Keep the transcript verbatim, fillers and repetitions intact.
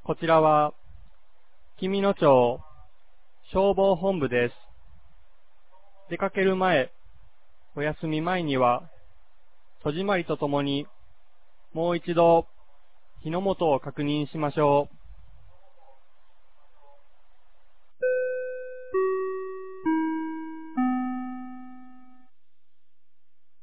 こちらは、紀美野町消防本部です。出かける前、お休み前には、戸締まりとともに、もう一度、火の元を確認しましょう。